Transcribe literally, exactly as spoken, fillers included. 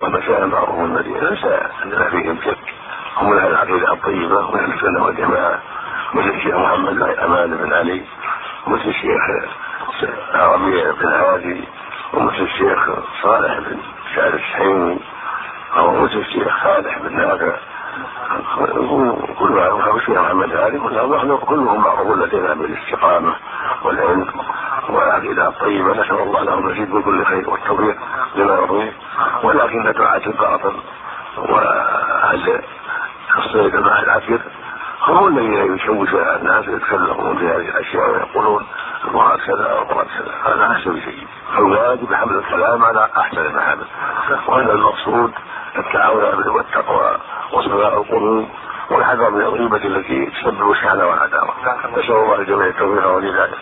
ومشايخ معروف المدينة ليس عندنا فيهم شك، هم من أهل العقيدة الطيبة ومن أهل السنة والجماعة، مثل الشيخ محمد أمان بن علي، ومثل الشيخ ربيع بن هادي، ومثل الشيخ صالح بن سعد السحيمي، أو مثل الشيخ صالح بن نافع، كل الشيخ محمد هادي، كلهم معروفون لدينا بالاستقامة والعلم والعقيدة الطيبة، نسأل الله لهم المزيد بكل خير والتوفيق لما يرضيه. ولكن دعاة الباطل وأهل الصيد مع العكر هم الذين يشوشون الناس ويتكلمون في هذه الأشياء ويقولون المراد كذا والمراد كذا، هذا ليس بشيء. الواجب حمل الكلام على أحسن المحامل، وهذا المقصود التعاون على البر والتقوى وصلاح القلوب والحذر من الغيبة التي تسبب الشحنة والعداوة. نسأل الله الجميع التوفيق والهداية.